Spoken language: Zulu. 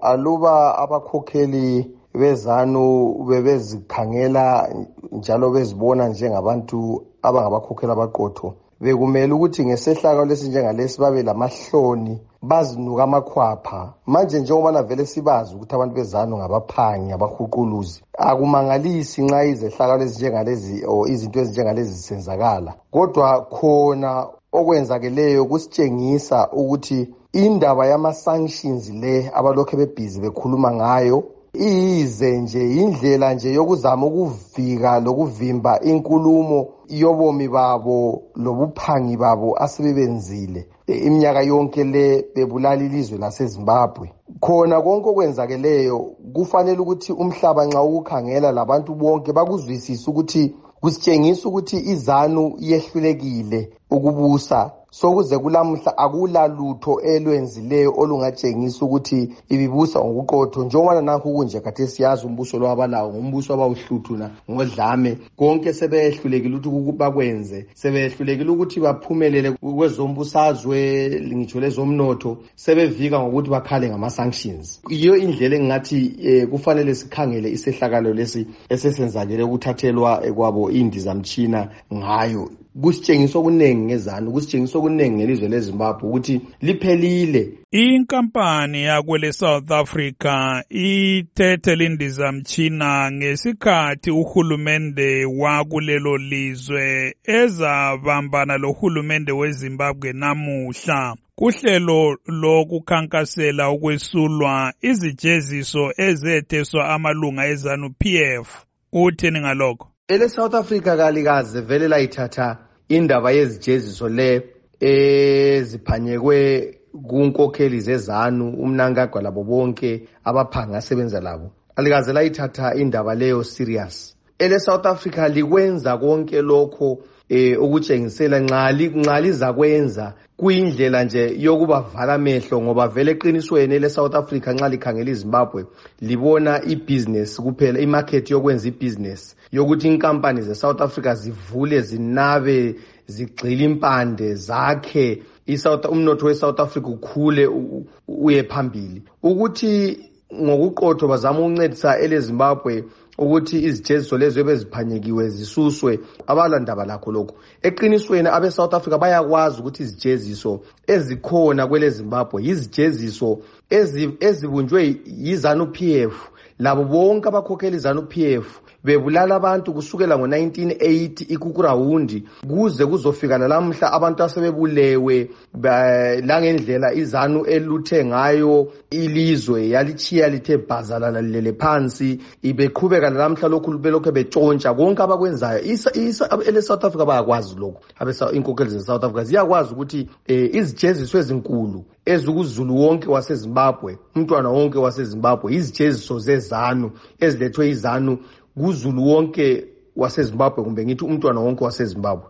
aluba abakhokheli bezanu bebezikhangela njalo bezibona njengabantu abangabakhokheli abaqotho, bekumele ukuthi ngesehlakalo lesinjengalesi babe lamahloni, bazinuka amakhwapha. Manje njengoba vele sibazi ukuthi abantu bezanu ngabaphangi, abahuquluzi, akumangalisi nxa izehlakalo ezinjengalezi o izinto ezinjengalezi zisenzakala. Kodwa khona okwenzakeleyo kusitshengisa ukuthi indaba yama-sanctions le abalokhu bebhizi bekhuluma ngayo iyize nje indlela nje yokuzama ukuvika lokuvimba inkulumo yobomi babo lobuphangi babo asebebenzile iminyaka yonke le bebulala ilizwe laseZimbabwe. Khona konke okwenzakeleyo kufanele ukuthi umhlaba nxa ukukhangela labantu bonke bakuzwisise ukuthi kusitshengisa ukuthi izanu yehlulekile ukubusa. Sokuze kulamuhla akulalutho elwenzileyo olungatshengisa ukuthi ibibusa ngokuqotho. Njengoba nakho kunje kade siyazi umbuso lwabalawo ngumbuso abawuhluthuna ngodlame, konke sebehlulekile ukuthi bakwenze, sebehlulekile ukuthi baphumelele kwezombusazwe ngitsho lezomnotho, sebevika ngokuthi bakhale ngama-sanctions. Iyo indlela engathi kufanele sikhangele isehlakalo lesi esesenzakele ukuthathelwa kwabo indizamtshina ngayo. Kusitshengisa okuningi ngezanu, kusitshengisa okuningi ngelizwe leZimbabwe ukuthi liphelile. Inkampani yakwele South Africa ithethe lindizamtshina ngesikhathi uhulumende wakulelo lizwe ezabambana lohulumende weZimbabwe namuhla kuhlelo lokukhankasela ukwesulwa izijeziso ezetheswa amalunga eZanu-PF. Uthini ngalokho? South Africa kalikaze vele layithatha indaba yezijeziso le eziphanyekwe kunkokheli zezanu uMnangagwa labo bonke abaphangi asebenza labo. Alikaze layithatha indaba leyo serious. South Africa likwenza konke lokho ukutshengisela nxa lizakwenza kuyindlela nje yokubavala amehlo, ngoba vele eqinisweni South Africa nxa likhangela iZimbabwe libona ibusiness kuphela, imarket yokwenza ibusiness yokuthi inkampani zeSouth Africa zivule, zinabe, zigxile impande zakhe, umnotho weSouth Africa ukhule uye phambili. Ukuthi ngokuqotho bazama ukuncedisa eleZimbabwe ukuthi izijeziso lezo ebeziphanyekiwe zisuswe, abalandaba lakho lokho. Eqinisweni abe-South Africa bayakwazi ukuthi izijeziso ezikhona kwele Zimbabwe yizijeziso ezibunjwe yiZanu-PF. Labo bonke abakhokheli iZanu-PF bebulala abantu kusukela ngo-1980 ikukurawundi kuze kuzofika lalamhla abantu asebebulewe langendlela izanu eluthe ngayo ilizwe yalichiya lithe bhazalala lilele phansi, ibeqhubeka lalamhla lokhu belokhu betshontsha konke abakwenzayo. South Africa bayakwazi lokho, inkokheli ze-South Africa ziyakwazi ukuthi izijeziso ezinkulu ezukuzulu wonke waseZimbabwe, umntwana wonke waseZimbabwe, izijeziso zezanu ezilethwe izanu kuzulu wonke waseZimbabwe, kumbe ngithi umntwana wonke waseZimbabwe.